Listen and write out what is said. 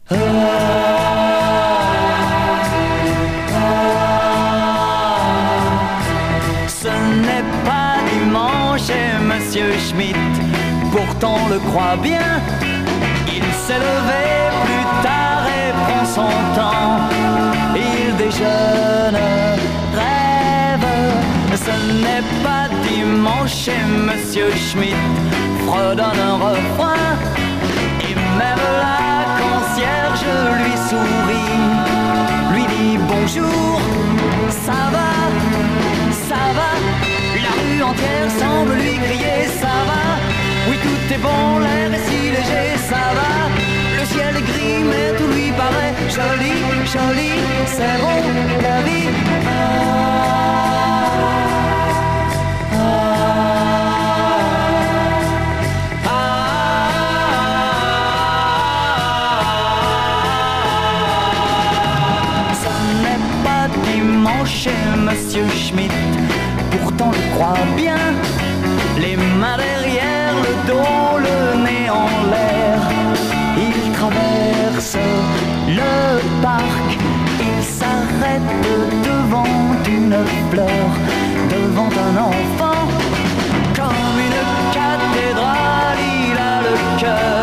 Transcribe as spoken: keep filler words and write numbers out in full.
Ah, ah, ce n'est pas dimanche et Monsieur Schmitt pourtant le croit bien. Il s'est levé plus tard et prend son temps. Il déjeune, rêve. Ce n'est pas dimanche et Monsieur Schmitt fredonne un refrain. Et même la concierge lui sourit, lui dit bonjour, ça va, ça va. La rue entière semble lui crier ça va. Oui, tout est bon, l'air est si léger, ça va. Le ciel est gris, mais tout lui paraît joli, joli. C'est bon, la vie. Ah, ah, ah, ah. Ce n'est pas dimanche chez Monsieur Schmitt, pourtant je crois bien. Les mains derrière le dos, le nez en l'air. Il traverse le parc. Il s'arrête devant une fleur, devant un enfant. Comme une cathédrale, il a le cœur